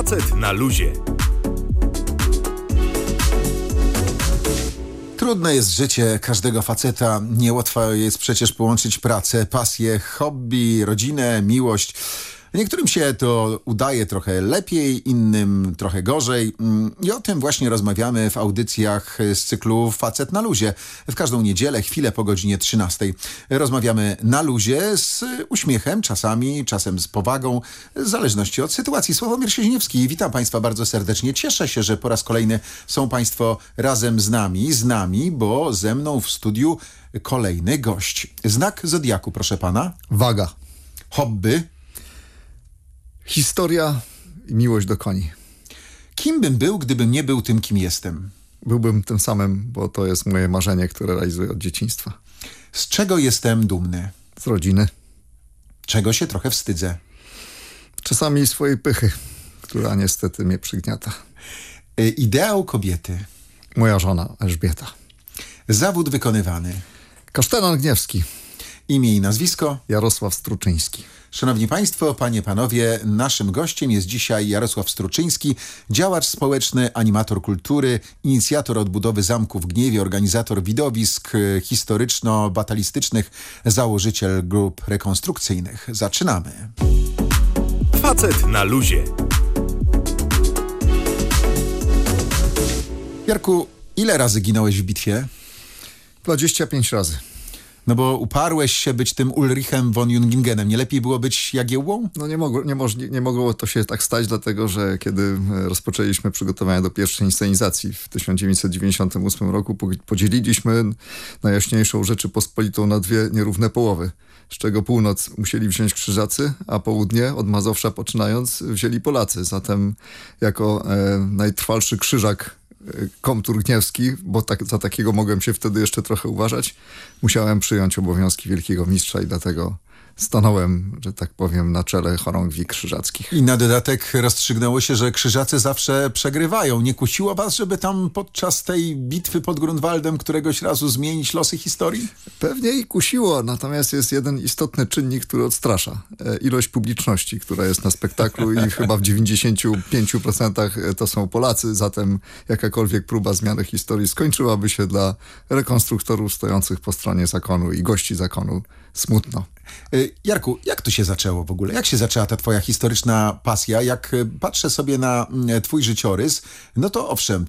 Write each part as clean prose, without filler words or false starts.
Facet na luzie. Trudne jest życie każdego faceta. Niełatwo jest przecież połączyć pracę, pasję, hobby, rodzinę, miłość. Niektórym się to udaje trochę lepiej, innym trochę gorzej. I o tym właśnie rozmawiamy w audycjach z cyklu Facet na luzie. W każdą niedzielę, chwilę po godzinie 13. Rozmawiamy na luzie z uśmiechem, czasem z powagą, w zależności od sytuacji. Sławomir Sieźniewski, witam Państwa bardzo serdecznie. Cieszę się, że po raz kolejny są Państwo razem z nami, bo ze mną w studiu kolejny gość. Znak zodiaku, proszę Pana? Waga. Hobby? Historia i miłość do koni. Kim bym był, gdybym nie był tym, kim jestem? Byłbym tym samym, bo to jest moje marzenie, które realizuję od dzieciństwa. Z czego jestem dumny? Z rodziny. Czego się trochę wstydzę? Czasami swojej pychy, która niestety mnie przygniata. Ideał kobiety? Moja żona Elżbieta. Zawód wykonywany? Kasztelan Gniewski. Imię i nazwisko? Jarosław Struczyński. Szanowni Państwo, Panie, Panowie, naszym gościem jest dzisiaj Jarosław Struczyński, działacz społeczny, animator kultury, inicjator odbudowy zamku w Gniewie, organizator widowisk historyczno-batalistycznych, założyciel grup rekonstrukcyjnych. Zaczynamy. Facet na luzie. Jarku, ile razy ginąłeś w bitwie? 25 razy. No bo uparłeś się być tym Ulrichem von Jungingenem. Nie lepiej było być Jagiełłą? No nie mogło to się tak stać, dlatego że kiedy rozpoczęliśmy przygotowania do pierwszej inscenizacji w 1998 roku, podzieliliśmy Najjaśniejszą Rzeczypospolitą na dwie nierówne połowy, z czego północ musieli wziąć Krzyżacy, a południe od Mazowsza poczynając wzięli Polacy. Zatem jako najtrwalszy krzyżak komtur Gniewski, bo za takiego mogłem się wtedy jeszcze trochę uważać, musiałem przyjąć obowiązki wielkiego mistrza i dlatego stanąłem, że tak powiem, na czele chorągwi krzyżackich. I na dodatek rozstrzygnęło się, że Krzyżacy zawsze przegrywają. Nie kusiło was, żeby tam podczas tej bitwy pod Grunwaldem któregoś razu zmienić losy historii? Pewnie i kusiło, natomiast jest jeden istotny czynnik, który odstrasza. Ilość publiczności, która jest na spektaklu i chyba w 95% to są Polacy, zatem jakakolwiek próba zmiany historii skończyłaby się dla rekonstruktorów stojących po stronie zakonu i gości zakonu smutno. Jarku, jak to się zaczęło w ogóle? Jak się zaczęła ta twoja historyczna pasja? Jak patrzę sobie na twój życiorys, no to owszem,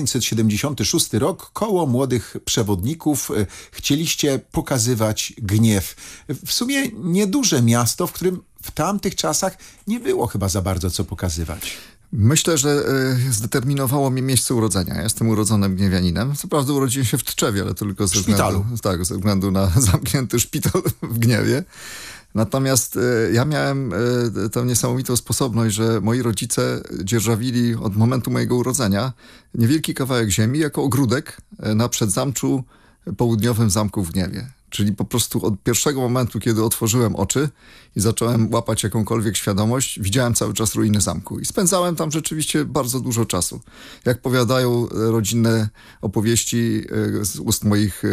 1976 rok, koło młodych przewodników, chcieliście pokazywać Gniew. W sumie nieduże miasto, w którym w tamtych czasach nie było chyba za bardzo co pokazywać. Myślę, że zdeterminowało mnie miejsce urodzenia. Ja jestem urodzonym gniewianinem. Co prawda urodziłem się w Tczewie, ale tylko ze względu na zamknięty szpital w Gniewie. Natomiast ja miałem tę niesamowitą sposobność, że moi rodzice dzierżawili od momentu mojego urodzenia niewielki kawałek ziemi jako ogródek na przedzamczu południowym zamku w Gniewie. Czyli po prostu od pierwszego momentu, kiedy otworzyłem oczy i zacząłem łapać jakąkolwiek świadomość, widziałem cały czas ruiny zamku. I spędzałem tam rzeczywiście bardzo dużo czasu. Jak powiadają rodzinne opowieści z ust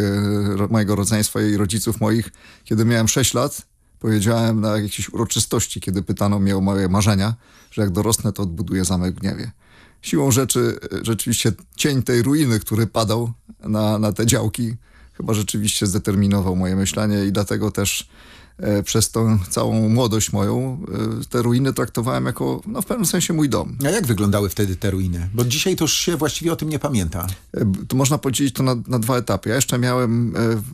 mojego rodzeństwa i rodziców moich, kiedy miałem 6 lat, powiedziałem na jakiejś uroczystości, kiedy pytano mnie o moje marzenia, że jak dorosnę, to odbuduję zamek w Gniewie. Siłą rzeczy rzeczywiście cień tej ruiny, który padał na te działki, chyba rzeczywiście zdeterminował moje myślenie i dlatego też przez tą całą młodość moją te ruiny traktowałem jako w pewnym sensie mój dom. A jak wyglądały wtedy te ruiny? Bo dzisiaj to już się właściwie o tym nie pamięta. Tu można podzielić to na dwa etapy. Ja jeszcze miałem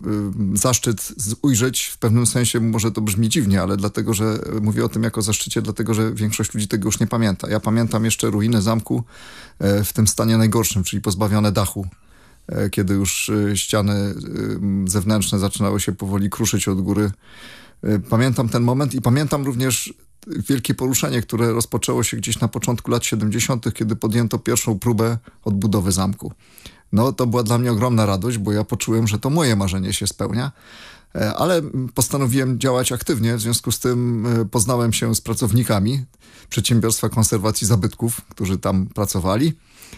zaszczyt ujrzeć, w pewnym sensie może to brzmi dziwnie, ale dlatego, że mówię o tym jako zaszczycie, dlatego, że większość ludzi tego już nie pamięta. Ja pamiętam jeszcze ruiny zamku w tym stanie najgorszym, czyli pozbawione dachu. Kiedy już ściany zewnętrzne zaczynały się powoli kruszyć od góry. Pamiętam ten moment i pamiętam również wielkie poruszenie, które rozpoczęło się gdzieś na początku lat 70., kiedy podjęto pierwszą próbę odbudowy zamku. No to była dla mnie ogromna radość, bo ja poczułem, że to moje marzenie się spełnia, ale postanowiłem działać aktywnie, w związku z tym poznałem się z pracownikami Przedsiębiorstwa Konserwacji Zabytków, którzy tam pracowali.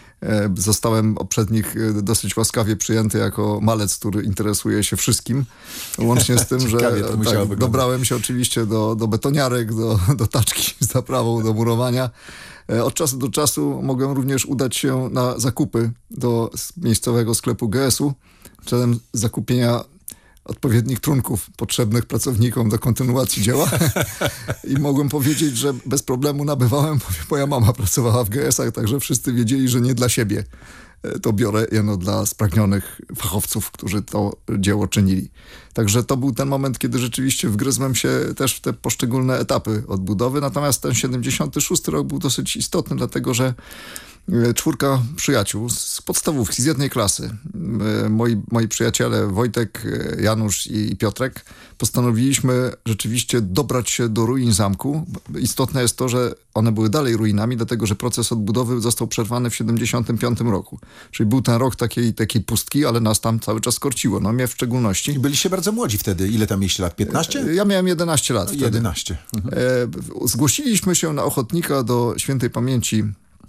Zostałem przez nich dosyć łaskawie przyjęty jako malec, który interesuje się wszystkim. Łącznie z tym, że dobrałem się oczywiście do betoniarek, do taczki z zaprawą, do murowania. Od czasu do czasu mogłem również udać się na zakupy do miejscowego sklepu GS-u celem zakupienia odpowiednich trunków potrzebnych pracownikom do kontynuacji dzieła. I mogłem powiedzieć, że bez problemu nabywałem, bo moja mama pracowała w GS-ach, także wszyscy wiedzieli, że nie dla siebie to biorę, jeno dla spragnionych fachowców, którzy to dzieło czynili. Także to był ten moment, kiedy rzeczywiście wgryzłem się też w te poszczególne etapy odbudowy. Natomiast ten 76 rok był dosyć istotny, dlatego że 4 przyjaciół z podstawówki, z jednej klasy, moi przyjaciele Wojtek, Janusz i Piotrek, postanowiliśmy rzeczywiście dobrać się do ruin zamku. Istotne jest to, że one były dalej ruinami, dlatego że proces odbudowy został przerwany w 75 roku. Czyli był ten rok takiej pustki, ale nas tam cały czas korciło. No mnie w szczególności. I byliście bardzo młodzi wtedy. Ile tam mieliście lat? 15? Ja miałem 11 lat wtedy. 11. Zgłosiliśmy się na ochotnika do świętej pamięci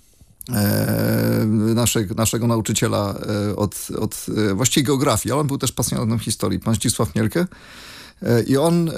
naszego nauczyciela od właściwie geografii, ale on był też pasjonatem historii, pan Zdzisław Mielke. I on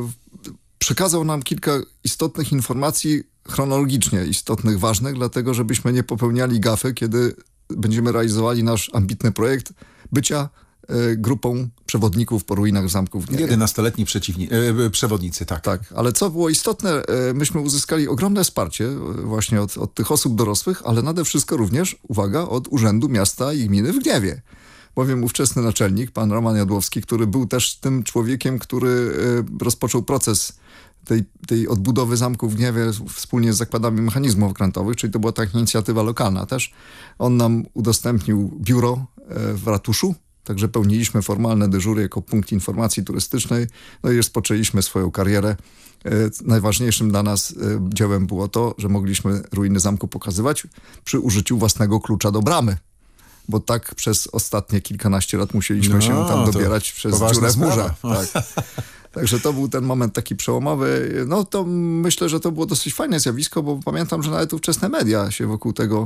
przekazał nam kilka istotnych informacji, chronologicznie istotnych, ważnych, dlatego żebyśmy nie popełniali gafy, kiedy będziemy realizowali nasz ambitny projekt bycia grupą przewodników po ruinach zamków w Gniewie. 11-letni przewodnicy, tak. Tak, ale co było istotne, myśmy uzyskali ogromne wsparcie właśnie od tych osób dorosłych, ale nade wszystko również, uwaga, od Urzędu Miasta i Gminy w Gniewie. Bowiem ówczesny naczelnik, pan Roman Jadłowski, który był też tym człowiekiem, który rozpoczął proces tej odbudowy zamku w Gniewie wspólnie z zakładami mechanizmów okrętowych, czyli to była taka inicjatywa lokalna też. On nam udostępnił biuro w ratuszu, także pełniliśmy formalne dyżury jako punkt informacji turystycznej, no i rozpoczęliśmy swoją karierę. Najważniejszym dla nas dziełem było to, że mogliśmy ruiny zamku pokazywać przy użyciu własnego klucza do bramy, bo tak przez ostatnie kilkanaście lat musieliśmy się tam dobierać przez dziurę w murze. Tak. Także to był ten moment taki przełomowy. No to myślę, że to było dosyć fajne zjawisko, bo pamiętam, że nawet ówczesne media się wokół tego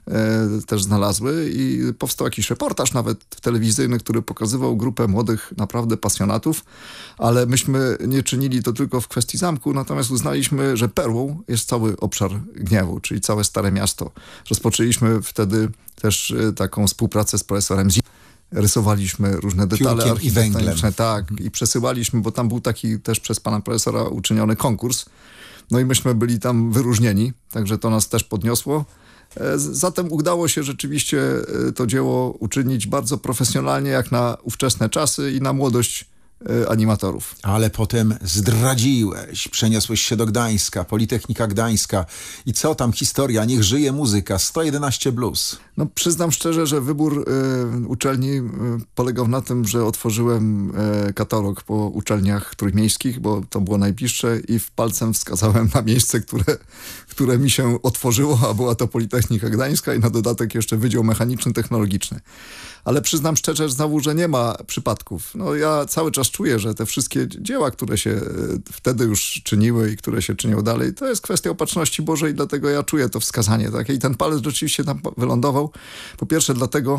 też znalazły i powstał jakiś reportaż nawet telewizyjny, który pokazywał grupę młodych naprawdę pasjonatów, ale myśmy nie czynili to tylko w kwestii zamku, natomiast uznaliśmy, że perłą jest cały obszar Gniewu, czyli całe Stare Miasto. Rozpoczęliśmy wtedy też taką współpracę z profesorem rysowaliśmy różne detale architektoniczne, tak, i przesyłaliśmy, bo tam był taki też przez pana profesora uczyniony konkurs. No i myśmy byli tam wyróżnieni, także to nas też podniosło. Zatem udało się rzeczywiście to dzieło uczynić bardzo profesjonalnie, jak na ówczesne czasy i na młodość animatorów. Ale potem zdradziłeś, przeniosłeś się do Gdańska, Politechnika Gdańska i co tam historia, niech żyje muzyka, 111 Blues. No przyznam szczerze, że wybór uczelni polegał na tym, że otworzyłem katalog po uczelniach trójmiejskich, bo to było najbliższe i palcem wskazałem na miejsce, które mi się otworzyło, a była to Politechnika Gdańska i na dodatek jeszcze Wydział Mechaniczny Technologiczny. Ale przyznam szczerze znowu, że nie ma przypadków. No ja cały czas czuję, że te wszystkie dzieła, które się wtedy już czyniły i które się czynią dalej, to jest kwestia opatrzności Bożej, dlatego ja czuję to wskazanie takie. I ten palec rzeczywiście tam wylądował. Po pierwsze dlatego,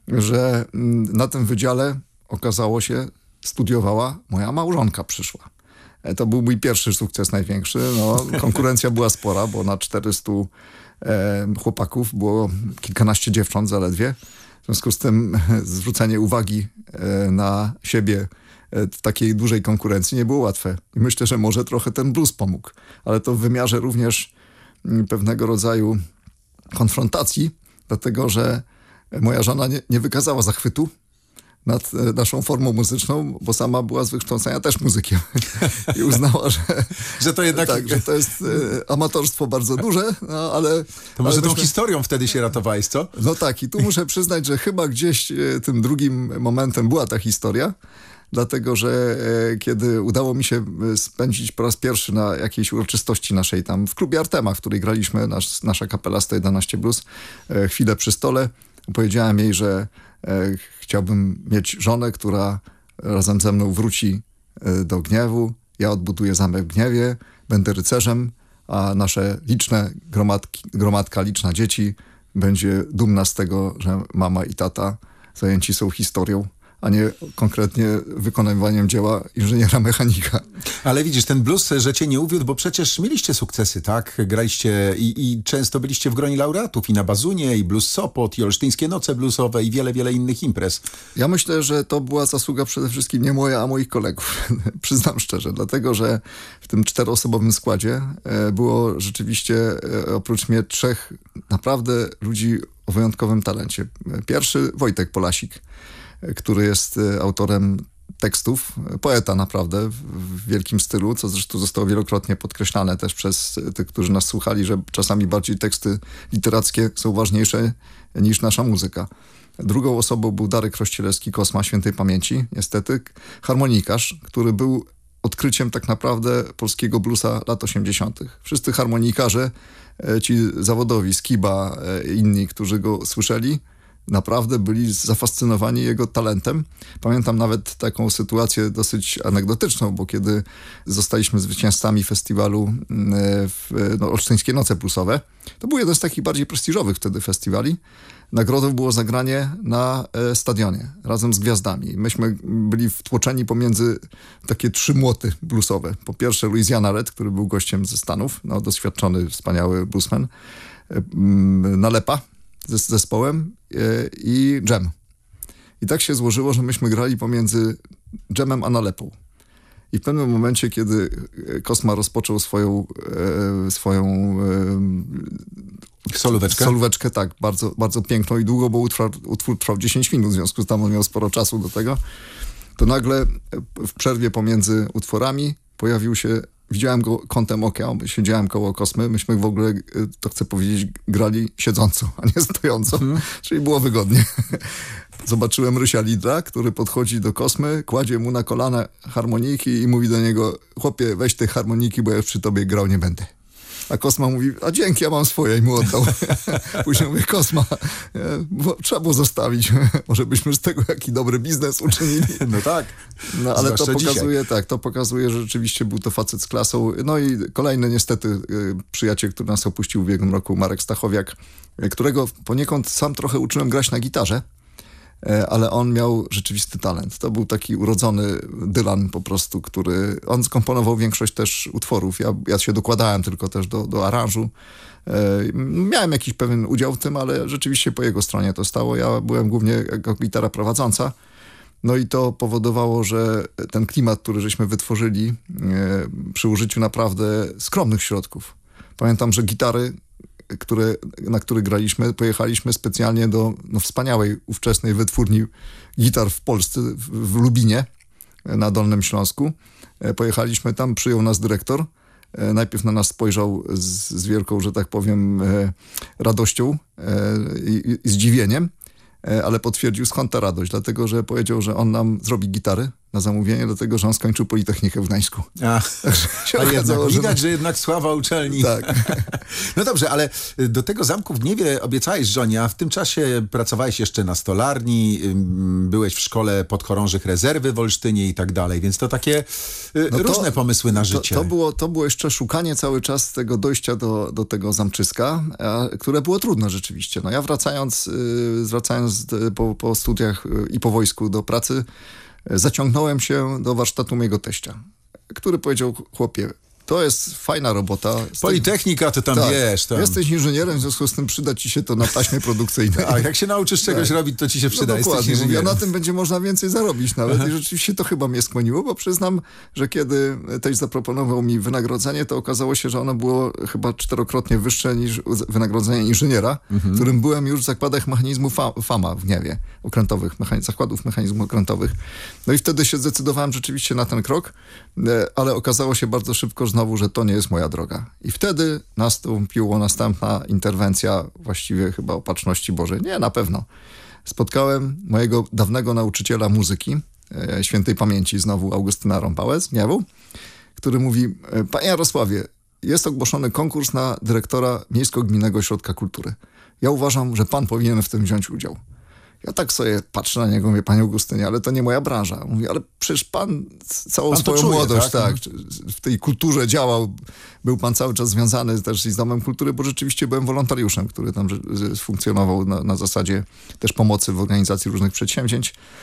że na tym wydziale okazało się, studiowała moja małżonka przyszła. To był mój pierwszy sukces największy. No, konkurencja była spora, bo na 400 chłopaków było kilkanaście dziewcząt zaledwie. W związku z tym zwrócenie uwagi na siebie w takiej dużej konkurencji nie było łatwe. I myślę, że może trochę ten blues pomógł. Ale to w wymiarze również pewnego rodzaju konfrontacji, dlatego że moja żona nie wykazała zachwytu nad naszą formą muzyczną, bo sama była z wykształcenia też muzykiem. I uznała, że to jednak... Tak, że to jest amatorstwo bardzo duże, no ale... To może tą historią wtedy się ratowałeś, co? No tak, i tu muszę przyznać, że chyba gdzieś tym drugim momentem była ta historia, dlatego że kiedy udało mi się spędzić po raz pierwszy na jakiejś uroczystości naszej tam w klubie Artema, w której graliśmy, nasza kapela 111 Blues, chwilę przy stole, powiedziałem jej, że chciałbym mieć żonę, która razem ze mną wróci do Gniewu. Ja odbuduję zamek w Gniewie, będę rycerzem, a nasze liczne gromadka liczna dzieci będzie dumna z tego, że mama i tata zajęci są historią, a nie konkretnie wykonywaniem dzieła inżyniera mechanika. Ale widzisz, ten blues, że cię nie uwiódł, bo przecież mieliście sukcesy, tak? Graliście i często byliście w gronie laureatów i na Bazunie, i Blues Sopot, i Olsztyńskie Noce Bluesowe, i wiele, wiele innych imprez. Ja myślę, że to była zasługa przede wszystkim nie moja, a moich kolegów. Przyznam szczerze, dlatego, że w tym 4-osobowym składzie było rzeczywiście oprócz mnie 3 naprawdę ludzi o wyjątkowym talencie. Pierwszy Wojtek Polasik, który jest autorem tekstów, poeta naprawdę w wielkim stylu, co zresztą zostało wielokrotnie podkreślane też przez tych, którzy nas słuchali, że czasami bardziej teksty literackie są ważniejsze niż nasza muzyka. Drugą osobą był Darek Rościelewski, Kosma, świętej pamięci, niestety, harmonikarz, który był odkryciem tak naprawdę polskiego bluesa lat 80. Wszyscy harmonikarze, ci zawodowi, Skiba, inni, którzy go słyszeli, naprawdę byli zafascynowani jego talentem. Pamiętam nawet taką sytuację dosyć anegdotyczną, bo kiedy zostaliśmy zwycięzcami festiwalu Olsztyńskie Noce Bluesowe, to był jeden z takich bardziej prestiżowych wtedy festiwali. Nagrodą było zagranie na stadionie razem z gwiazdami. Myśmy byli wtłoczeni pomiędzy takie 3 młoty bluesowe. Po pierwsze Louisiana Red, który był gościem ze Stanów, doświadczony, wspaniały bluesman, Nalepa z zespołem i Dżem. I tak się złożyło, że myśmy grali pomiędzy Dżemem a Nalepą. I w pewnym momencie, kiedy Kosma rozpoczął swoją solóweczkę, tak, bardzo, bardzo piękną i długo, bo utwór trwał 10 minut, w związku z tym on miał sporo czasu do tego, to nagle w przerwie pomiędzy utworami pojawił się, widziałem go kątem oka, siedziałem koło Kosmy, myśmy w ogóle, to chcę powiedzieć, grali siedząco, a nie stojąco, czyli było wygodnie. Zobaczyłem Rysia Lidra, który podchodzi do Kosmy, kładzie mu na kolana harmoniki i mówi do niego: chłopie, weź te harmoniki, bo ja przy tobie grał nie będę. A Kosma mówi: a dzięki, ja mam swoje, i mu oddał. Później mówię: Kosma, trzeba było zostawić. Może byśmy z tego jaki dobry biznes uczynili. No tak. No ale to pokazuje, dzisiaj. tak, to pokazuje, że rzeczywiście był to facet z klasą. No i kolejny niestety przyjaciel, który nas opuścił w ubiegłym roku, Marek Stachowiak, którego poniekąd sam trochę uczyłem grać na gitarze, ale on miał rzeczywisty talent. To był taki urodzony Dylan po prostu, który... On skomponował większość też utworów. Ja się dokładałem tylko też do aranżu. Miałem jakiś pewien udział w tym, ale rzeczywiście po jego stronie to stało. Ja byłem głównie jako gitara prowadząca. No i to powodowało, że ten klimat, który żeśmy wytworzyli przy użyciu naprawdę skromnych środków. Pamiętam, że gitary, na który graliśmy, pojechaliśmy specjalnie do wspaniałej ówczesnej wytwórni gitar w Polsce, w Lubinie, na Dolnym Śląsku. Pojechaliśmy tam, przyjął nas dyrektor. Najpierw na nas spojrzał z wielką, że tak powiem, radością i zdziwieniem, ale potwierdził, skąd ta radość, dlatego że powiedział, że on nam zrobi gitary na zamówienie, dlatego że on skończył Politechnikę w Gdańsku. A jednak widać, że jednak sława uczelni. Tak. No dobrze, ale do tego Zamku w Gniewie obiecałeś żonie, a w tym czasie pracowałeś jeszcze na stolarni, byłeś w szkole podchorążych rezerwy w Olsztynie i tak dalej, więc to takie różne pomysły na życie. To było jeszcze szukanie cały czas tego dojścia do tego zamczyska, które było trudne rzeczywiście. No ja wracając po studiach i po wojsku do pracy, zaciągnąłem się do warsztatu mojego teścia, który powiedział: chłopie, to jest fajna robota. Politechnika, to tam wiesz. Tam. Jesteś inżynierem, w związku z tym przyda ci się to na taśmie produkcyjnej. A jak się nauczysz czegoś robić, to ci się przyda. No dokładnie, mówię, na tym będzie można więcej zarobić nawet. I rzeczywiście to chyba mnie skłoniło, bo przyznam, że kiedy teść zaproponował mi wynagrodzenie, to okazało się, że ono było chyba 4-krotnie wyższe niż wynagrodzenie inżyniera, którym byłem już w zakładach mechanizmu FAMA w Gniewie, zakładów mechanizmów okrętowych. No i wtedy się zdecydowałem rzeczywiście na ten krok, ale okazało się bardzo szybko znowu, że to nie jest moja droga. I wtedy nastąpiła następna interwencja, właściwie chyba opatrzności Bożej. Nie, na pewno. Spotkałem mojego dawnego nauczyciela muzyki, świętej pamięci znowu Augustyna Rąpałę z Gniewu, który mówi: panie Jarosławie, jest ogłoszony konkurs na dyrektora Miejsko-Gminnego Ośrodka Kultury. Ja uważam, że pan powinien w tym wziąć udział. Ja tak sobie patrzę na niego, mówię: panie Augustynie, ale to nie moja branża. Mówi: ale przecież pan całą swoją młodość, tak, w tej kulturze działał. Był pan cały czas związany też z Domem Kultury, bo rzeczywiście byłem wolontariuszem, który tam funkcjonował na zasadzie też pomocy w organizacji różnych przedsięwzięć.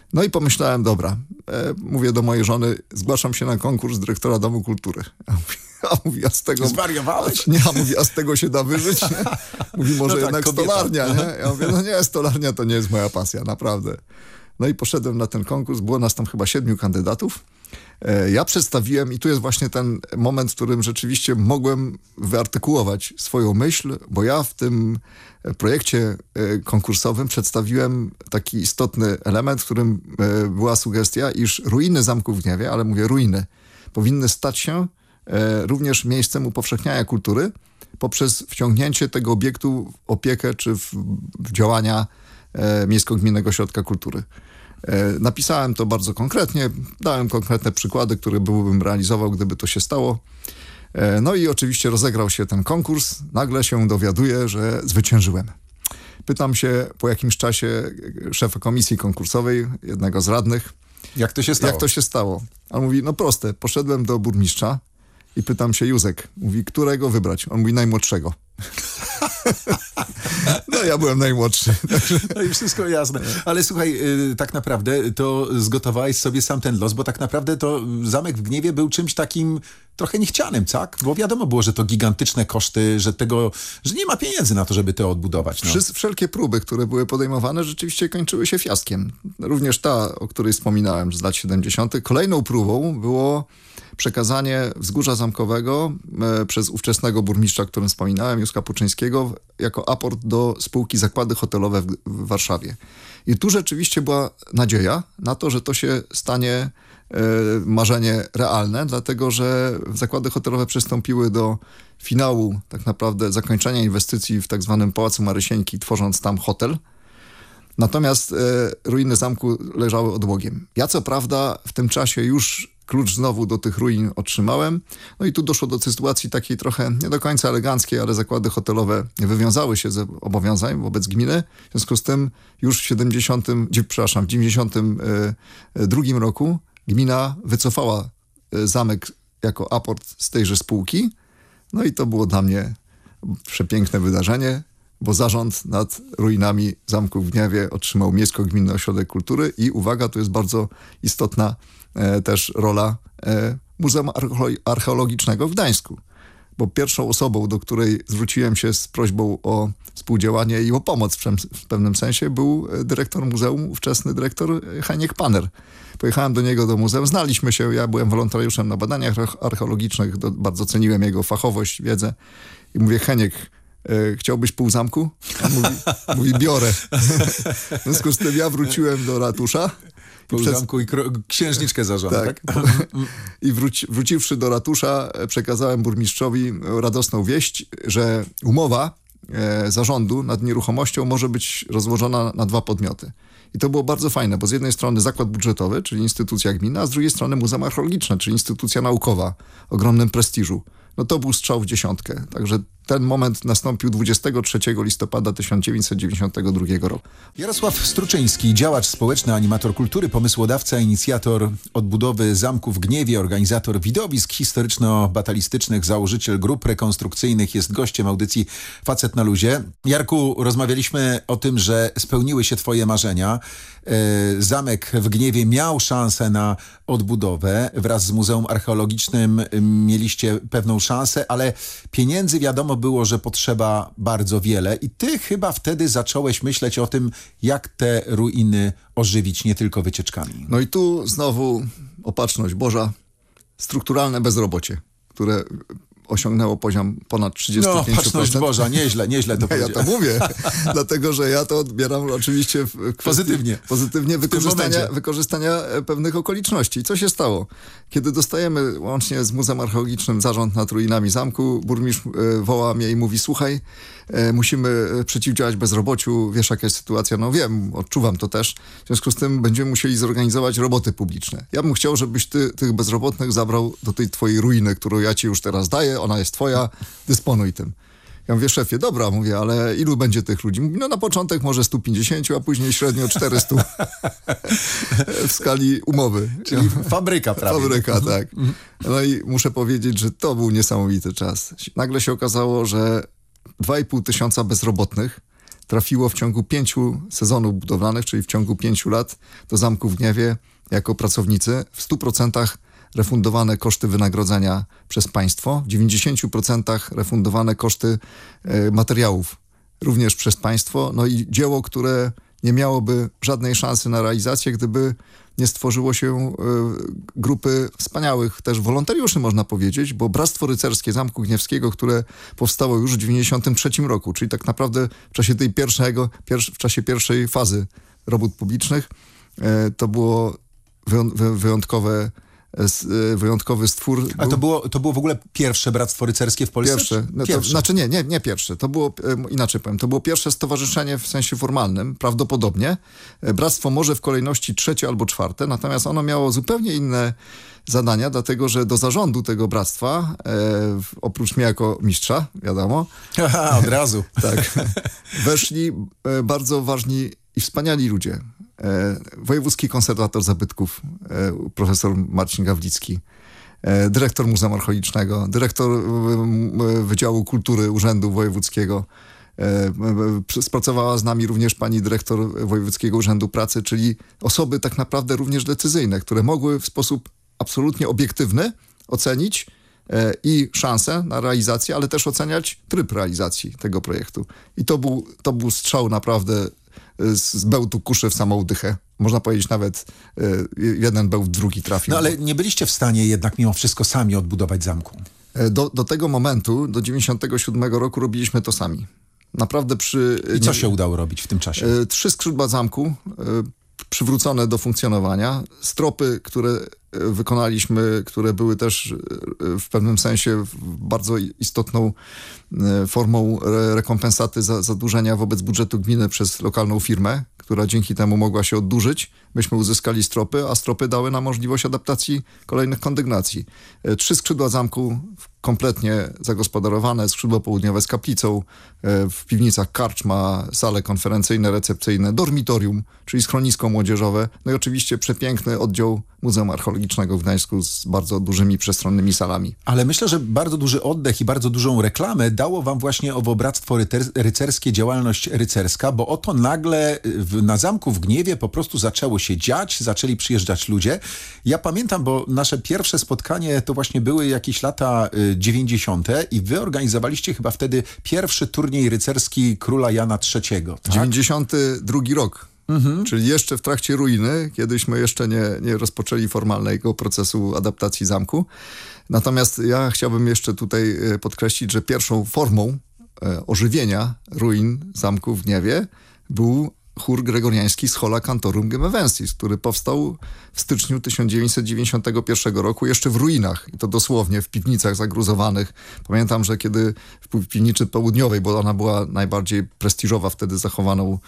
No i pomyślałem, dobra, mówię do mojej żony, zgłaszam się na konkurs dyrektora Domu Kultury. A mówi, a z tego... Zwariowałeś? Nie, a mówi, a z tego się da wyżyć? Nie? Mówi, może no tak, jednak kobieta. stolarnia, nie? Ja mówię, no nie, stolarnia to nie jest moja pasja, naprawdę. No i poszedłem na ten konkurs, było nas tam chyba 7 kandydatów. Ja przedstawiłem, i tu jest właśnie ten moment, w którym rzeczywiście mogłem wyartykułować swoją myśl, bo ja w tym projekcie konkursowym przedstawiłem taki istotny element, w którym była sugestia, iż ruiny zamku w Gniewie, ale mówię ruiny, powinny stać się również miejscem upowszechniania kultury poprzez wciągnięcie tego obiektu w opiekę czy w działania Miejsko-Gminnego Ośrodka Kultury. Napisałem to bardzo konkretnie, dałem konkretne przykłady, które byłbym realizował, gdyby to się stało. No i oczywiście rozegrał się ten konkurs. Nagle się dowiaduję, że zwyciężyłem. Pytam się po jakimś czasie szefa komisji konkursowej, jednego z radnych. Jak to się stało? Jak to się stało? A on mówi, no proste, poszedłem do burmistrza i pytam się, Józek, mówi, którego wybrać? On mówi, najmłodszego. No ja byłem najmłodszy. No i wszystko jasne. Ale słuchaj, tak naprawdę to zgotowałeś sobie sam ten los, bo tak naprawdę to zamek w Gniewie był czymś takim trochę niechcianym, tak? Bo wiadomo było, że to gigantyczne koszty, że nie ma pieniędzy na to, żeby to odbudować. No. Wszelkie próby, które były podejmowane, rzeczywiście kończyły się fiaskiem. Również ta, o której wspominałem, z lat 70. Kolejną próbą było przekazanie Wzgórza Zamkowego przez ówczesnego burmistrza, o którym wspominałem, Józka Puczyńskiego, jako aport do spółki Zakłady Hotelowe w Warszawie. I tu rzeczywiście była nadzieja na to, że to się stanie marzenie realne, dlatego że Zakłady Hotelowe przystąpiły do finału tak naprawdę zakończenia inwestycji w tak zwanym Pałacu Marysieńki, tworząc tam hotel. Natomiast ruiny zamku leżały odłogiem. Ja co prawda w tym czasie już klucz znowu do tych ruin otrzymałem. No i tu doszło do sytuacji takiej trochę nie do końca eleganckiej, ale zakłady hotelowe wywiązały się z obowiązań wobec gminy. W związku z tym już w 92 roku gmina wycofała zamek jako aport z tejże spółki. No i to było dla mnie przepiękne wydarzenie, bo zarząd nad ruinami zamku w Gniewie otrzymał Miejsko-Gminny Ośrodek Kultury i uwaga, to jest bardzo istotna też rola Muzeum Archeologicznego w Gdańsku. Bo pierwszą osobą, do której zwróciłem się z prośbą o współdziałanie i o pomoc w pewnym sensie, był dyrektor muzeum, ówczesny dyrektor Heniek Paner. Pojechałem do niego do muzeum, znaliśmy się, ja byłem wolontariuszem na badaniach archeologicznych, bardzo ceniłem jego fachowość, wiedzę i mówię, Heniek, chciałbyś pół zamku? On mówi biorę. W związku z tym ja wróciłem do ratusza. Pół zamku i księżniczkę za żonę, tak? I wróciwszy do ratusza, przekazałem burmistrzowi radosną wieść, że umowa zarządu nad nieruchomością może być rozłożona na 2 podmioty. I to było bardzo fajne, bo z jednej strony zakład budżetowy, czyli instytucja gminna, a z drugiej strony Muzeum Archeologiczne, czyli instytucja naukowa, o ogromnym prestiżu. No to był strzał w dziesiątkę. Także ten moment nastąpił 23 listopada 1992 roku. Jarosław Struczyński, działacz społeczny, animator kultury, pomysłodawca, inicjator odbudowy zamku w Gniewie, organizator widowisk historyczno-batalistycznych, założyciel grup rekonstrukcyjnych, jest gościem audycji Facet na luzie. Jarku, rozmawialiśmy o tym, że spełniły się twoje marzenia. Zamek w Gniewie miał szansę na odbudowę. Wraz z Muzeum Archeologicznym mieliście pewną szansę, ale pieniędzy wiadomo było, że potrzeba bardzo wiele i ty chyba wtedy zacząłeś myśleć o tym, jak te ruiny ożywić, nie tylko wycieczkami. No i tu znowu opatrzność Boża, strukturalne bezrobocie, które osiągnęło poziom ponad 35%. No, opatrzność Boża, nieźle to powiedziałem. Ja to mówię, dlatego że ja to odbieram oczywiście w pozytywnie wykorzystania pewnych okoliczności. Co się stało? Kiedy dostajemy łącznie z Muzeum Archeologicznym zarząd nad ruinami zamku, burmistrz woła mnie i mówi, słuchaj, musimy przeciwdziałać bezrobociu, wiesz jaka jest sytuacja? No wiem, odczuwam to też. W związku z tym będziemy musieli zorganizować roboty publiczne. Ja bym chciał, żebyś ty tych bezrobotnych zabrał do tej twojej ruiny, którą ja ci już teraz daję, ona jest twoja, dysponuj tym. Ja mówię, szefie, dobra, mówię, ale ilu będzie tych ludzi? Mówi, no na początek może 150, a później średnio 400 w skali umowy. Czyli fabryka prawie. Fabryka, tak. No i muszę powiedzieć, że to był niesamowity czas. Nagle się okazało, że 2,5 tysiąca bezrobotnych trafiło w ciągu 5 sezonów budowlanych, czyli w ciągu 5 lat do Zamku w Gniewie jako pracownicy. W 100% refundowane koszty wynagrodzenia przez państwo, w 90% refundowane koszty materiałów również przez państwo. No i dzieło, które nie miałoby żadnej szansy na realizację, gdyby nie stworzyło się grupy wspaniałych też wolontariuszy, można powiedzieć, bo Bractwo Rycerskie Zamku Gniewskiego, które powstało już w 1993 roku, czyli tak naprawdę w czasie tej w czasie pierwszej fazy robót publicznych, to było wyjątkowy stwór. A to było w ogóle pierwsze Bractwo Rycerskie w Polsce? Pierwsze. Znaczy nie pierwsze. To było, inaczej powiem, to było pierwsze stowarzyszenie w sensie formalnym, prawdopodobnie. Bractwo może w kolejności 3. albo 4, natomiast ono miało zupełnie inne zadania, dlatego że do zarządu tego bractwa, oprócz mnie jako mistrza, wiadomo. Aha, od razu. Tak. Weszli bardzo ważni i wspaniali ludzie. Wojewódzki konserwator zabytków, profesor Marcin Gawlicki, dyrektor Muzeum Archeologicznego, dyrektor Wydziału Kultury Urzędu Wojewódzkiego. Spracowała z nami również pani dyrektor Wojewódzkiego Urzędu Pracy, czyli osoby tak naprawdę również decyzyjne, które mogły w sposób absolutnie obiektywny ocenić i szansę na realizację, ale też oceniać tryb realizacji tego projektu. I to był strzał naprawdę z bełtu kuszy w samą dychę. Można powiedzieć nawet jeden bełt w drugi trafił. No ale nie byliście w stanie jednak mimo wszystko sami odbudować zamku. Do tego momentu, do 97 roku robiliśmy to sami. Naprawdę I co się udało robić w tym czasie? 3 skrzydła zamku przywrócone do funkcjonowania. Stropy, które wykonaliśmy, które były też w pewnym sensie bardzo istotną formą rekompensaty za zadłużenia wobec budżetu gminy przez lokalną firmę, która dzięki temu mogła się oddłużyć. Myśmy uzyskali stropy, a stropy dały nam możliwość adaptacji kolejnych kondygnacji. 3 skrzydła zamku kompletnie zagospodarowane, skrzydło południowe z kaplicą, w piwnicach karczma, sale konferencyjne, recepcyjne, dormitorium, czyli schronisko młodzieżowe, no i oczywiście przepiękny oddział Muzeum Archeologicznego w Gdańsku z bardzo dużymi, przestronnymi salami. Ale myślę, że bardzo duży oddech i bardzo dużą reklamę dało wam właśnie owo Bractwo Rycerskie, działalność rycerska, bo oto nagle na Zamku w Gniewie po prostu zaczęło się dziać, zaczęli przyjeżdżać ludzie. Ja pamiętam, bo nasze pierwsze spotkanie to właśnie były jakieś lata 90. i wy organizowaliście chyba wtedy pierwszy turniej rycerski króla Jana III. Tak? 92 rok. Czyli jeszcze w trakcie ruiny, kiedyśmy jeszcze nie rozpoczęli formalnego procesu adaptacji zamku. Natomiast ja chciałbym jeszcze tutaj podkreślić, że pierwszą formą ożywienia ruin zamku w Gniewie był chór gregoriański Schola Cantorum Gemevensis, który powstał w styczniu 1991 roku jeszcze w ruinach. I to dosłownie w piwnicach zagruzowanych. Pamiętam, że kiedy w piwnicy południowej, bo ona była najbardziej prestiżowa wtedy zachowanym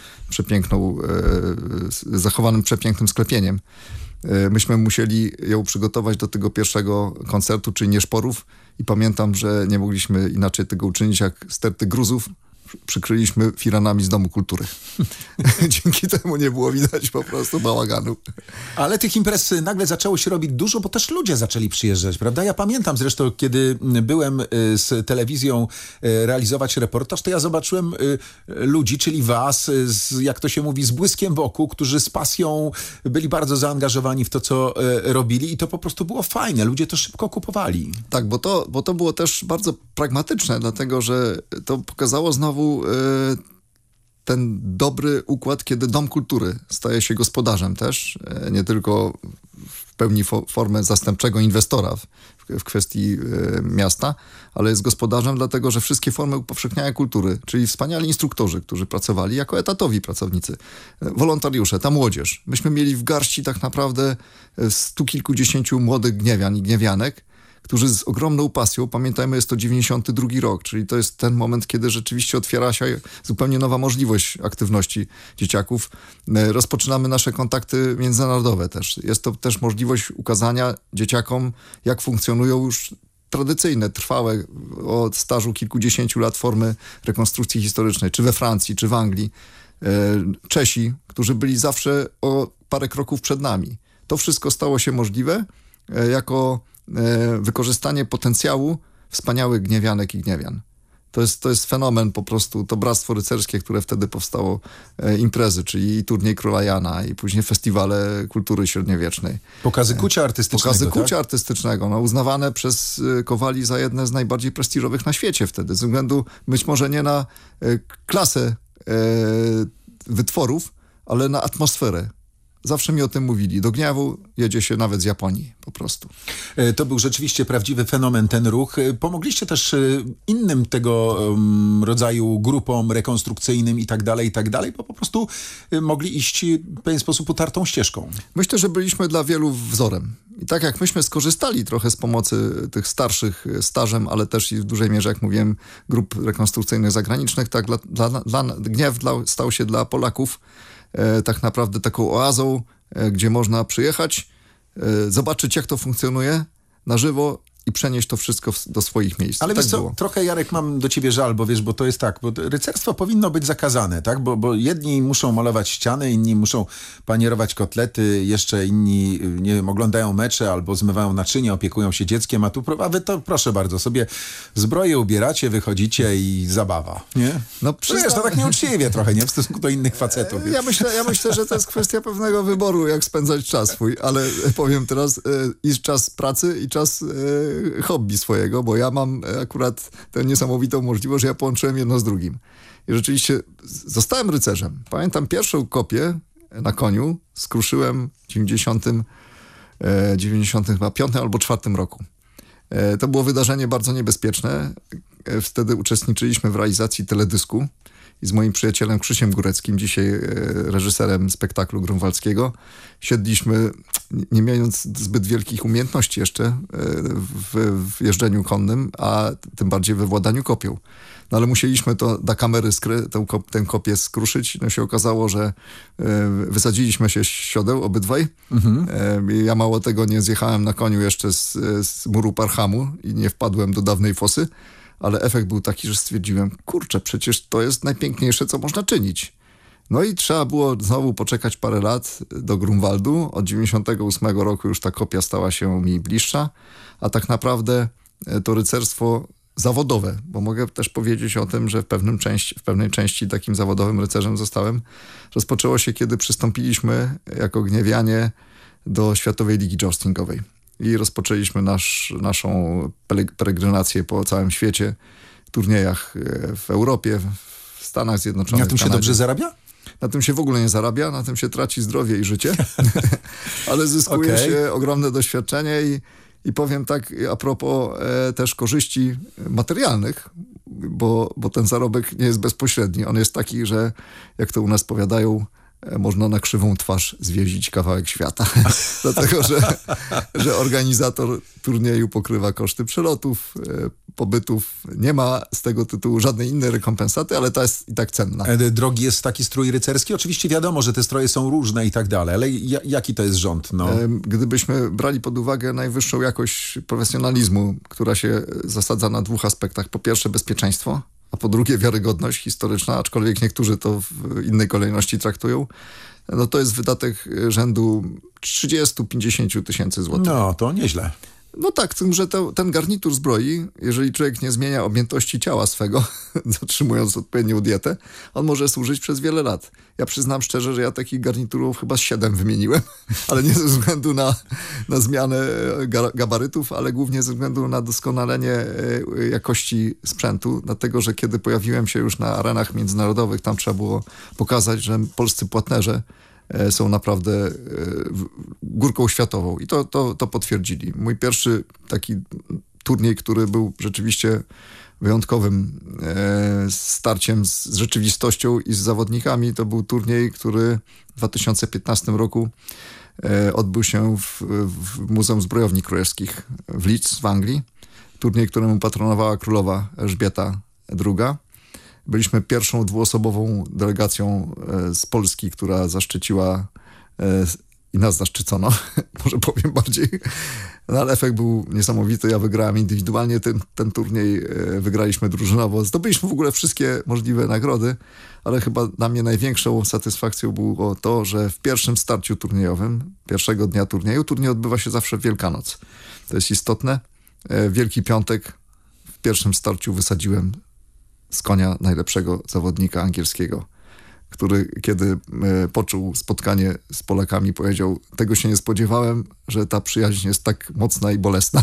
przepięknym sklepieniem, myśmy musieli ją przygotować do tego pierwszego koncertu, czyli Nieszporów. I pamiętam, że nie mogliśmy inaczej tego uczynić, jak sterty gruzów przykryliśmy firanami z Domu Kultury. Dzięki temu nie było widać po prostu bałaganu. Ale tych imprez nagle zaczęło się robić dużo, bo też ludzie zaczęli przyjeżdżać, prawda? Ja pamiętam zresztą, kiedy byłem z telewizją realizować reportaż, to ja zobaczyłem ludzi, czyli was, jak to się mówi, z błyskiem wokół, którzy z pasją byli bardzo zaangażowani w to, co robili i to po prostu było fajne. Ludzie to szybko kupowali. Tak, bo to było też bardzo pragmatyczne, dlatego że to pokazało znowu ten dobry układ, kiedy Dom Kultury staje się gospodarzem też, nie tylko w pełni formę zastępczego inwestora w kwestii miasta, ale jest gospodarzem, dlatego że wszystkie formy upowszechniania kultury, czyli wspaniali instruktorzy, którzy pracowali jako etatowi pracownicy, wolontariusze, ta młodzież. Myśmy mieli w garści tak naprawdę 100 kilkudziesięciu młodych gniewian i gniewianek, którzy z ogromną pasją, pamiętajmy, jest to 92 rok, czyli to jest ten moment, kiedy rzeczywiście otwiera się zupełnie nowa możliwość aktywności dzieciaków. Rozpoczynamy nasze kontakty międzynarodowe też. Jest to też możliwość ukazania dzieciakom, jak funkcjonują już tradycyjne, trwałe, od stażu kilkudziesięciu lat formy rekonstrukcji historycznej, czy we Francji, czy w Anglii. Czesi, którzy byli zawsze o parę kroków przed nami. To wszystko stało się możliwe jako wykorzystanie potencjału wspaniałych gniewianek i gniewian. To jest fenomen po prostu, to bractwo rycerskie, które wtedy powstało, imprezy, czyli turniej Króla Jana i później festiwale kultury średniowiecznej. Pokazy kucia artystycznego, Pokazy kucia artystycznego, no, uznawane przez kowali za jedne z najbardziej prestiżowych na świecie wtedy, ze względu być może nie na klasę wytworów, ale na atmosferę. Zawsze mi o tym mówili. Do Gniewu jedzie się nawet z Japonii po prostu. To był rzeczywiście prawdziwy fenomen, ten ruch. Pomogliście też innym tego rodzaju grupom rekonstrukcyjnym i tak dalej, bo po prostu mogli iść w pewien sposób utartą ścieżką. Myślę, że byliśmy dla wielu wzorem. I tak jak myśmy skorzystali trochę z pomocy tych starszych stażem, ale też i w dużej mierze, jak mówiłem, grup rekonstrukcyjnych zagranicznych, tak Gniew stał się dla Polaków tak naprawdę taką oazą, gdzie można przyjechać, zobaczyć jak to funkcjonuje na żywo i przenieść to wszystko do swoich miejsc. Ale tak wiesz co, było. trochę Jarek mam do ciebie żal, bo to jest tak, bo rycerstwo powinno być zakazane, tak? Bo jedni muszą malować ściany, inni muszą panierować kotlety, jeszcze inni, nie wiem, oglądają mecze albo zmywają naczynia, opiekują się dzieckiem, a wy to proszę bardzo, sobie zbroję ubieracie, wychodzicie i zabawa, nie? No Wiesz, to tak nieuczciwie trochę, nie? W stosunku do innych facetów. Ja myślę, że to jest kwestia pewnego wyboru, jak spędzać czas swój, ale powiem teraz, i czas pracy, i czas hobby swojego, bo ja mam akurat tę niesamowitą możliwość, że ja połączyłem jedno z drugim. I rzeczywiście zostałem rycerzem. Pamiętam pierwszą kopię na koniu skruszyłem w 95 albo 4 roku. To było wydarzenie bardzo niebezpieczne. Wtedy uczestniczyliśmy w realizacji teledysku i z moim przyjacielem Krzysiem Góreckim, dzisiaj reżyserem spektaklu grunwaldzkiego, siedliśmy, nie mając zbyt wielkich umiejętności jeszcze w jeżdżeniu konnym, a tym bardziej we władaniu kopią. No ale musieliśmy to do kamery tę kopię skruszyć. No się okazało, że wysadziliśmy się z siodeł obydwaj. Ja mało tego nie zjechałem na koniu jeszcze z muru Parchamu i nie wpadłem do dawnej fosy. Ale efekt był taki, że stwierdziłem, kurczę, przecież to jest najpiękniejsze, co można czynić. No i trzeba było znowu poczekać parę lat do Grunwaldu. Od 98 roku już ta kopia stała się mi bliższa, a tak naprawdę to rycerstwo zawodowe, bo mogę też powiedzieć o tym, że w pewnej części takim zawodowym rycerzem zostałem. Rozpoczęło się, kiedy przystąpiliśmy jako Gniewianie do Światowej Ligi Joustingowej. I rozpoczęliśmy naszą peregrinację po całym świecie, w turniejach w Europie, w Stanach Zjednoczonych. Na tym się dobrze zarabia? Na tym się w ogóle nie zarabia, na tym się traci zdrowie i życie, ale zyskuje się ogromne doświadczenie i powiem tak a propos też korzyści materialnych, bo ten zarobek nie jest bezpośredni. On jest taki, że jak to u nas powiadają, można na krzywą twarz zwiedzić kawałek świata. Dlatego, że organizator turnieju pokrywa koszty przelotów, pobytów. Nie ma z tego tytułu żadnej innej rekompensaty, ale ta jest i tak cenna. Drogi jest taki strój rycerski? Oczywiście wiadomo, że te stroje są różne i tak dalej, ale jaki to jest rząd? No? Gdybyśmy brali pod uwagę najwyższą jakość profesjonalizmu, która się zasadza na 2 aspektach. Po pierwsze bezpieczeństwo, a po drugie wiarygodność historyczna, aczkolwiek niektórzy to w innej kolejności traktują, no to jest wydatek rzędu 30-50 tysięcy złotych. No, to nieźle. No tak, tym, że ten garnitur zbroi, jeżeli człowiek nie zmienia objętości ciała swego, zatrzymując odpowiednią dietę, on może służyć przez wiele lat. Ja przyznam szczerze, że ja takich garniturów chyba 7 wymieniłem, ale nie ze względu na zmianę gabarytów, ale głównie ze względu na doskonalenie jakości sprzętu, dlatego, że kiedy pojawiłem się już na arenach międzynarodowych, tam trzeba było pokazać, że polscy płatnerze są naprawdę górką światową i to potwierdzili. Mój pierwszy taki turniej, który był rzeczywiście wyjątkowym starciem z rzeczywistością i z zawodnikami, to był turniej, który w 2015 roku odbył się w Muzeum Zbrojowni Królewskich w Leeds w Anglii. Turniej, któremu patronowała królowa Elżbieta II. Byliśmy pierwszą 2-osobową delegacją z Polski, która zaszczyciła i nas zaszczycono, może powiem bardziej. No, ale efekt był niesamowity. Ja wygrałem indywidualnie ten turniej, wygraliśmy drużynowo. Zdobyliśmy w ogóle wszystkie możliwe nagrody, ale chyba dla mnie największą satysfakcją było to, że w pierwszym starciu turniejowym, pierwszego dnia turnieju, turniej odbywa się zawsze w Wielkanoc. To jest istotne. Wielki Piątek w pierwszym starciu wysadziłem z konia najlepszego zawodnika angielskiego, który kiedy poczuł spotkanie z Polakami, powiedział: tego się nie spodziewałem, że ta przyjaźń jest tak mocna i bolesna.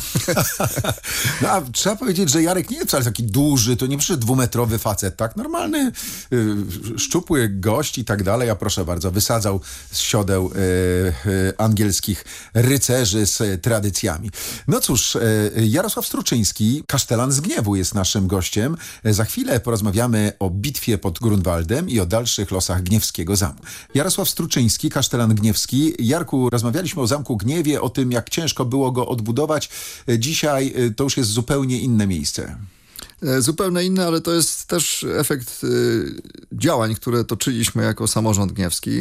No a trzeba powiedzieć, że Jarek nie jest wcale taki duży, to nie przyszedł 2-metrowy facet, tak? Normalny, szczupły gość i tak dalej, a proszę bardzo, wysadzał z siodeł angielskich rycerzy z tradycjami. No cóż, Jarosław Struczyński, kasztelan z Gniewu, jest naszym gościem. Za chwilę porozmawiamy o bitwie pod Grunwaldem i o dalszych losach Gniewskiego Zamku. Jarosław Struczyński, kasztelan gniewski. Jarku, rozmawialiśmy o Zamku Gniewie, o tym, jak ciężko było go odbudować. Dzisiaj to już jest zupełnie inne miejsce. Zupełnie inne, ale to jest też efekt działań, które toczyliśmy jako samorząd gniewski.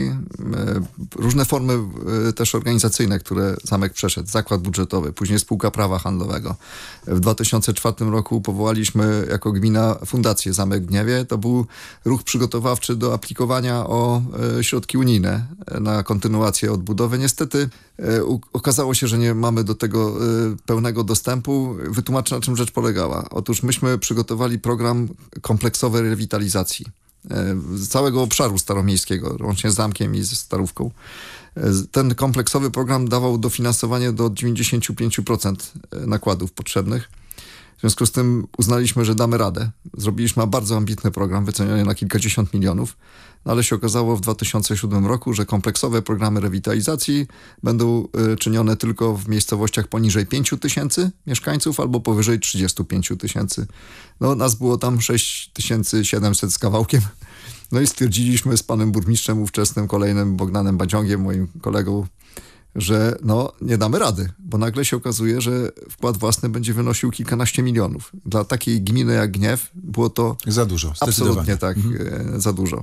Różne formy też organizacyjne, które zamek przeszedł. Zakład budżetowy, później spółka prawa handlowego. W 2004 roku powołaliśmy jako gmina Fundację Zamek Gniewie. To był ruch przygotowawczy do aplikowania o środki unijne na kontynuację odbudowy. Niestety okazało się, że nie mamy do tego pełnego dostępu. Wytłumaczę, na czym rzecz polegała. Otóż myśmy przygotowali program kompleksowej rewitalizacji z całego obszaru staromiejskiego, łącznie z zamkiem i ze Starówką. Ten kompleksowy program dawał dofinansowanie do 95% nakładów potrzebnych. W związku z tym uznaliśmy, że damy radę. Zrobiliśmy bardzo ambitny program, wyceniony na kilkadziesiąt milionów, ale się okazało w 2007 roku, że kompleksowe programy rewitalizacji będą czynione tylko w miejscowościach poniżej 5 000 mieszkańców albo powyżej 35 000. No, nas było tam 6700 z kawałkiem. No i stwierdziliśmy z panem burmistrzem ówczesnym, kolejnym Bogdanem Badziągiem, moim kolegą, że nie damy rady, bo nagle się okazuje, że wkład własny będzie wynosił kilkanaście milionów. Dla takiej gminy jak Gniew było to za dużo, absolutnie tak, za dużo.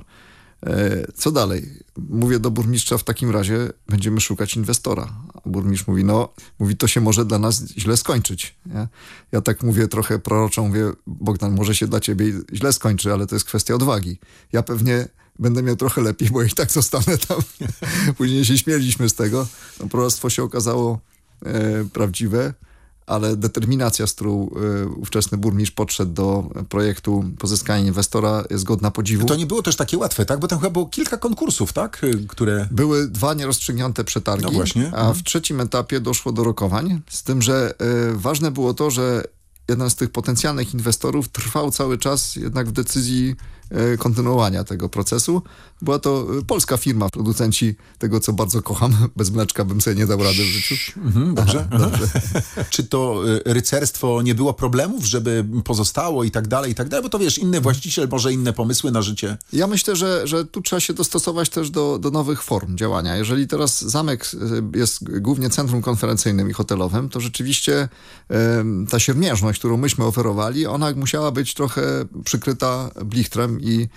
Co dalej? Mówię do burmistrza: w takim razie będziemy szukać inwestora. A burmistrz mówi, to się może dla nas źle skończyć. Nie? Ja tak mówię trochę proroczo, mówię: Bogdan, może się dla ciebie źle skończy, ale to jest kwestia odwagi. Ja pewnie będę miał trochę lepiej, bo i tak zostanę tam. Później się śmieliśmy z tego. Proroctwo się okazało prawdziwe, ale determinacja, z którą ówczesny burmistrz podszedł do projektu pozyskania inwestora, jest godna podziwu. To nie było też takie łatwe, tak? Bo tam chyba było kilka konkursów, tak? Które... Były 2 nierozstrzygnięte przetargi, no właśnie. A w trzecim etapie doszło do rokowań, z tym, że ważne było to, że jeden z tych potencjalnych inwestorów trwał cały czas jednak w decyzji kontynuowania tego procesu. Była to polska firma, producenci tego, co bardzo kocham. Bez mleczka bym sobie nie dał rady w życiu. Dobrze. Dobrze. Czy to rycerstwo nie było problemów, żeby pozostało i tak dalej, bo to wiesz, inny właściciel, może inne pomysły na życie? Ja myślę, że tu trzeba się dostosować też do nowych form działania. Jeżeli teraz zamek jest głównie centrum konferencyjnym i hotelowym, to rzeczywiście ta siermiężność, którą myśmy oferowali, ona musiała być trochę przykryta blichtrem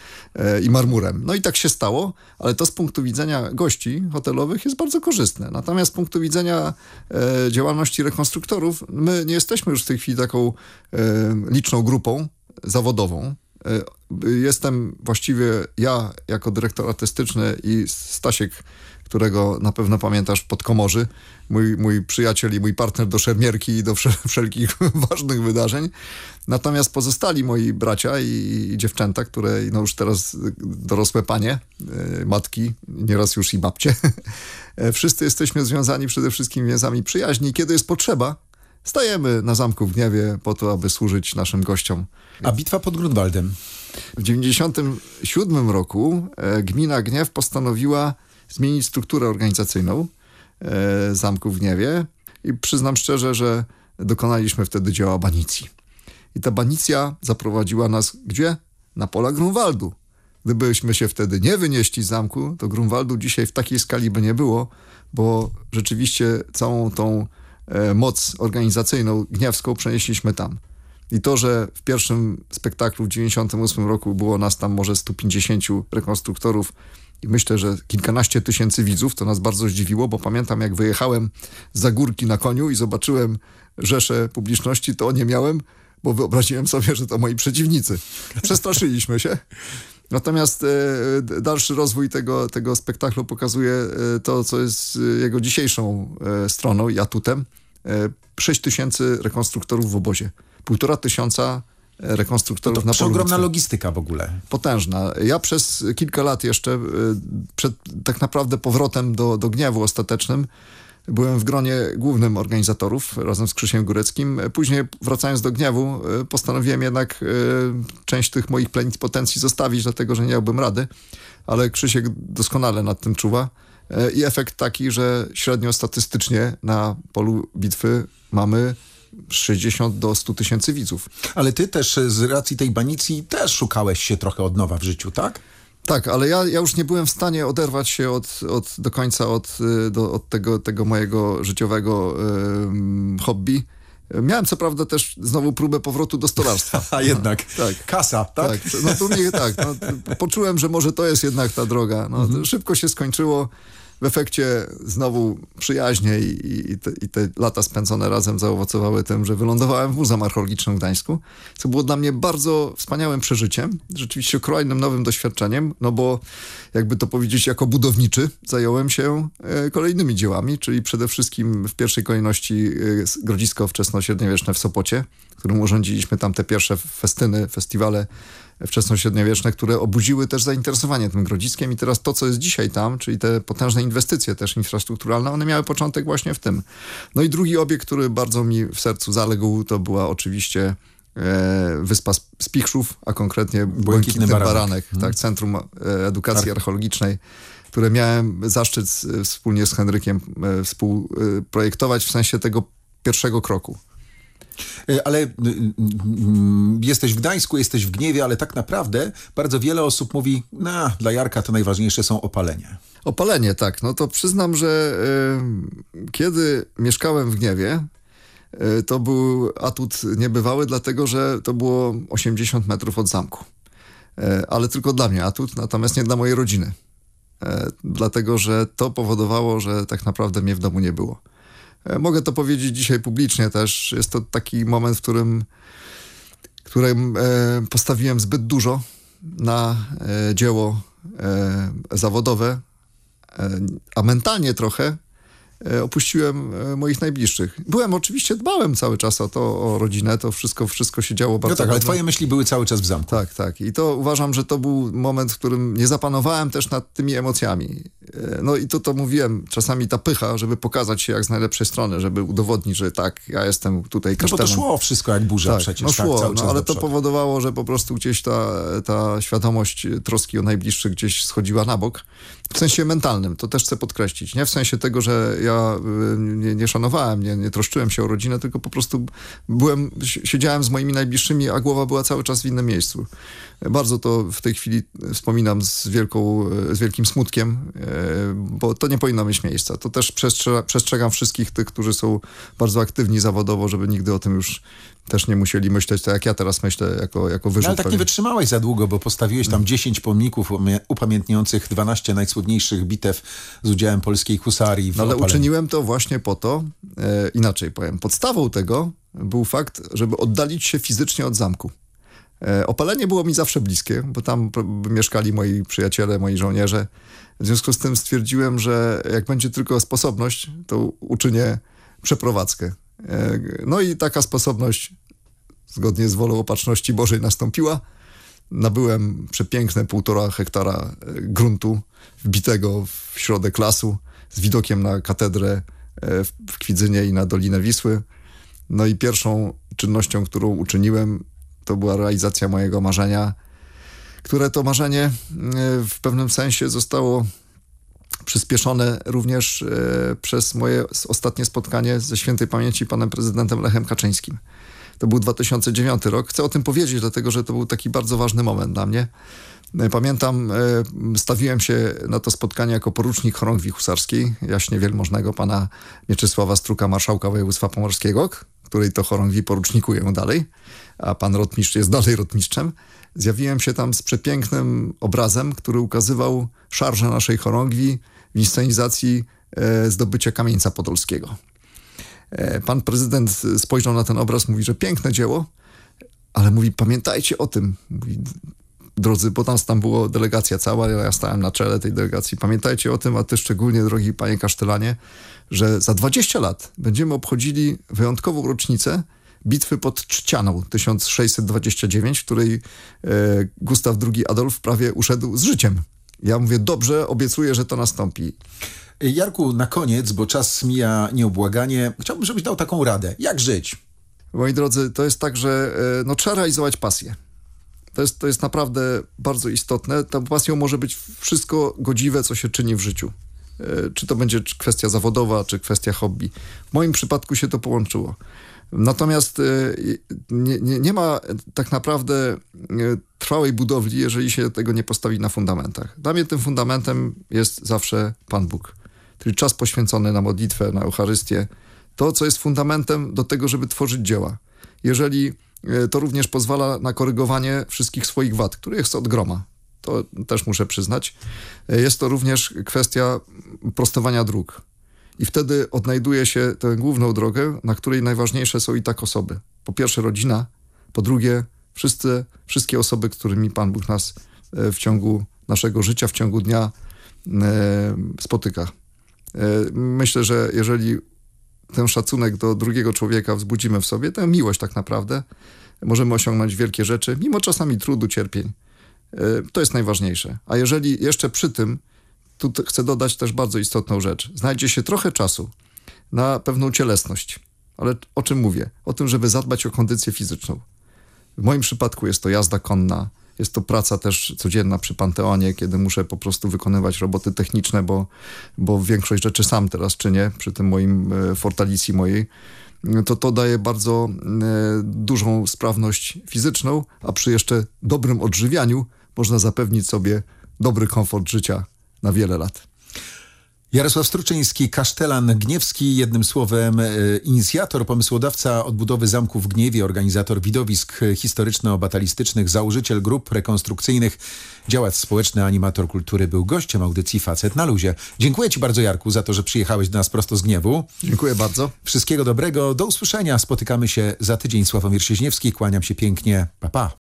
i marmurem. No i tak się stało, ale to z punktu widzenia gości hotelowych jest bardzo korzystne. Natomiast z punktu widzenia działalności rekonstruktorów, my nie jesteśmy już w tej chwili taką liczną grupą zawodową. Jestem właściwie ja jako dyrektor artystyczny i Stasiek, którego na pewno pamiętasz, w Podkomorzy, mój przyjaciel i mój partner do szermierki i do wszelkich ważnych wydarzeń. Natomiast pozostali moi bracia i dziewczęta, które już teraz dorosłe panie, matki, nieraz już i babcie, wszyscy jesteśmy związani przede wszystkim więzami przyjaźni. Kiedy jest potrzeba, stajemy na Zamku w Gniewie po to, aby służyć naszym gościom. A bitwa pod Grunwaldem? W 1997 roku gmina Gniew postanowiła zmienić strukturę organizacyjną Zamku w Gniewie i przyznam szczerze, że dokonaliśmy wtedy dzieła banicji. I ta banicja zaprowadziła nas gdzie? Na pola Grunwaldu. Gdybyśmy się wtedy nie wynieśli z zamku, to Grunwaldu dzisiaj w takiej skali by nie było, bo rzeczywiście całą tą moc organizacyjną gniewską przenieśliśmy tam. I to, że w pierwszym spektaklu w 1998 roku było nas tam może 150 rekonstruktorów i myślę, że kilkanaście tysięcy widzów, to nas bardzo zdziwiło, bo pamiętam, jak wyjechałem za górki na koniu i zobaczyłem rzeszę publiczności, to nie miałem, bo wyobraziłem sobie, że to moi przeciwnicy. Przestraszyliśmy się. Natomiast dalszy rozwój tego spektaklu pokazuje to, co jest jego dzisiejszą stroną i atutem. 6 000 rekonstruktorów w obozie. 1500 rekonstruktorów to na polu ogromna bitwy. logistyka w ogóle. Potężna. Ja przez kilka lat jeszcze, przed tak naprawdę powrotem do Gniewu ostatecznym, byłem w gronie głównym organizatorów razem z Krzysiem Góreckim. Później wracając do Gniewu postanowiłem jednak część tych moich plenipotencji zostawić, dlatego że nie miałbym rady, ale Krzysiek doskonale nad tym czuwa. I efekt taki, że średnio statystycznie na polu bitwy mamy 60 do 100 tysięcy widzów. Ale ty też z racji tej banicji też szukałeś się trochę od nowa w życiu, tak? Tak, ale ja już nie byłem w stanie oderwać się do końca od tego mojego życiowego hobby. Miałem co prawda też znowu próbę powrotu do stolarstwa. A jednak, tak. Kasa, tak? No to mnie poczułem, że może to jest jednak ta droga. Szybko się skończyło. W efekcie znowu przyjaźnie i te lata spędzone razem zaowocowały tym, że wylądowałem w Muzeum Archeologicznym w Gdańsku, co było dla mnie bardzo wspaniałym przeżyciem, rzeczywiście kolejnym nowym doświadczeniem, no bo jakby to powiedzieć, jako budowniczy zająłem się kolejnymi dziełami, czyli przede wszystkim w pierwszej kolejności grodzisko wczesnośredniowieczne w Sopocie, którym urządziliśmy tam te pierwsze festyny, festiwale wczesnośredniowieczne, które obudziły też zainteresowanie tym grodziskiem i teraz to, co jest dzisiaj tam, czyli te potężne inwestycje też infrastrukturalne, one miały początek właśnie w tym. No i drugi obiekt, który bardzo mi w sercu zaległ, to była oczywiście wyspa Spichrzów, a konkretnie Błękitny Baranek, tak, Centrum Edukacji Archeologicznej, które miałem zaszczyt wspólnie z Henrykiem współprojektować w sensie tego pierwszego kroku. Ale jesteś w Gdańsku, jesteś w Gniewie, ale tak naprawdę bardzo wiele osób mówi, dla Jarka to najważniejsze są opalenia. Opalenie, tak. No to przyznam, że kiedy mieszkałem w Gniewie, to był atut niebywały, dlatego że to było 80 metrów od zamku. Ale tylko dla mnie atut, natomiast nie dla mojej rodziny. Dlatego, że to powodowało, że tak naprawdę mnie w domu nie było. Mogę to powiedzieć dzisiaj publicznie też. Jest to taki moment, w którym postawiłem zbyt dużo na dzieło zawodowe, a mentalnie trochę opuściłem moich najbliższych. Dbałem cały czas o rodzinę, to wszystko się działo bardzo tak, ale twoje myśli były cały czas w zamku. Tak. I to uważam, że to był moment, w którym nie zapanowałem też nad tymi emocjami. No i to mówiłem, czasami ta pycha, żeby pokazać się jak z najlepszej strony, żeby udowodnić, że tak, ja jestem tutaj kasztanem. No bo to szło wszystko jak burza przecież. Szło, cały czas ale to powodowało, że po prostu gdzieś ta świadomość troski o najbliższych gdzieś schodziła na bok. W sensie mentalnym, to też chcę podkreślić. Nie w sensie tego, że ja nie szanowałem, nie troszczyłem się o rodzinę, tylko po prostu siedziałem z moimi najbliższymi, a głowa była cały czas w innym miejscu. Bardzo to w tej chwili wspominam z wielkim smutkiem, bo to nie powinno mieć miejsca. To też przestrzegam wszystkich tych, którzy są bardzo aktywni zawodowo, żeby nigdy o tym już też nie musieli myśleć, tak jak ja teraz myślę, jako wyrzut. Ale tak nie wytrzymałeś za długo, bo postawiłeś tam 10 pomników upamiętniających 12 najsłynniejszych bitew z udziałem polskiej husarii. Ale uczyniłem to właśnie po to, inaczej powiem, podstawą tego był fakt, żeby oddalić się fizycznie od zamku. Opalenie było mi zawsze bliskie, bo tam mieszkali moi przyjaciele, moi żołnierze. W związku z tym stwierdziłem, że jak będzie tylko sposobność, to uczynię przeprowadzkę. No i taka sposobność, zgodnie z wolą Opatrzności Bożej, nastąpiła. Nabyłem przepiękne 1,5 hektara gruntu wbitego w środek lasu z widokiem na katedrę w Kwidzynie i na Dolinę Wisły. No i pierwszą czynnością, którą uczyniłem, to była realizacja mojego marzenia, które to marzenie w pewnym sensie zostało przyspieszone również przez moje ostatnie spotkanie ze świętej pamięci panem prezydentem Lechem Kaczyńskim. To był 2009 rok. Chcę o tym powiedzieć, dlatego że to był taki bardzo ważny moment dla mnie. Pamiętam, stawiłem się na to spotkanie jako porucznik chorągwi husarskiej, jaśnie wielmożnego pana Mieczysława Struka, marszałka województwa pomorskiego, której to chorągwi porucznikuję dalej, a pan rotmistrz jest dalej rotmistrzem. Zjawiłem się tam z przepięknym obrazem, który ukazywał szarżę naszej chorągwi w inscenizacji zdobycia Kamieńca Podolskiego. Pan prezydent spojrzał na ten obraz, mówi, że piękne dzieło, ale mówi, pamiętajcie o tym, mówi, drodzy, bo tam była delegacja cała, ja stałem na czele tej delegacji, pamiętajcie o tym, a ty szczególnie, drogi panie kasztelanie, że za 20 lat będziemy obchodzili wyjątkową rocznicę, bitwy pod Trzcianą 1629, w której Gustaw II Adolf prawie uszedł z życiem. Ja mówię, dobrze, obiecuję, że to nastąpi. Jarku, na koniec, bo czas mija nieubłaganie, chciałbym, żebyś dał taką radę. Jak żyć? Moi drodzy, to jest tak, że trzeba realizować pasję. To jest naprawdę bardzo istotne. Tą pasją może być wszystko godziwe, co się czyni w życiu. Czy to będzie kwestia zawodowa, czy kwestia hobby. W moim przypadku się to połączyło. Natomiast nie ma tak naprawdę trwałej budowli, jeżeli się tego nie postawi na fundamentach. Dla mnie tym fundamentem jest zawsze Pan Bóg. Czyli czas poświęcony na modlitwę, na Eucharystię. To, co jest fundamentem do tego, żeby tworzyć dzieła. Jeżeli to również pozwala na korygowanie wszystkich swoich wad, których jest od groma. To też muszę przyznać. Jest to również kwestia prostowania dróg. I wtedy odnajduje się tę główną drogę, na której najważniejsze są i tak osoby. Po pierwsze rodzina, po drugie wszystkie osoby, którymi Pan Bóg nas w ciągu naszego życia, w ciągu dnia spotyka. Myślę, że jeżeli ten szacunek do drugiego człowieka wzbudzimy w sobie, tę miłość tak naprawdę, możemy osiągnąć wielkie rzeczy, mimo czasami trudu, cierpień. To jest najważniejsze. A jeżeli jeszcze przy tym, tu chcę dodać też bardzo istotną rzecz, znajdzie się trochę czasu na pewną cielesność. Ale o czym mówię? O tym, żeby zadbać o kondycję fizyczną. W moim przypadku jest to jazda konna, jest to praca też codzienna przy Panteonie, kiedy muszę po prostu wykonywać roboty techniczne, bo większość rzeczy sam teraz czynię przy tym moim fortalicji mojej. To daje bardzo dużą sprawność fizyczną, a przy jeszcze dobrym odżywianiu można zapewnić sobie dobry komfort życia na wiele lat. Jarosław Struczyński, kasztelan gniewski, jednym słowem inicjator, pomysłodawca odbudowy zamku w Gniewie, organizator widowisk historyczno-batalistycznych, założyciel grup rekonstrukcyjnych, działacz społeczny, animator kultury, był gościem audycji Facet na luzie. Dziękuję Ci bardzo, Jarku, za to, że przyjechałeś do nas prosto z Gniewu. Dziękuję bardzo. Wszystkiego dobrego, do usłyszenia. Spotykamy się za tydzień. Sławomir Sieźniewski, kłaniam się pięknie. Pa, pa.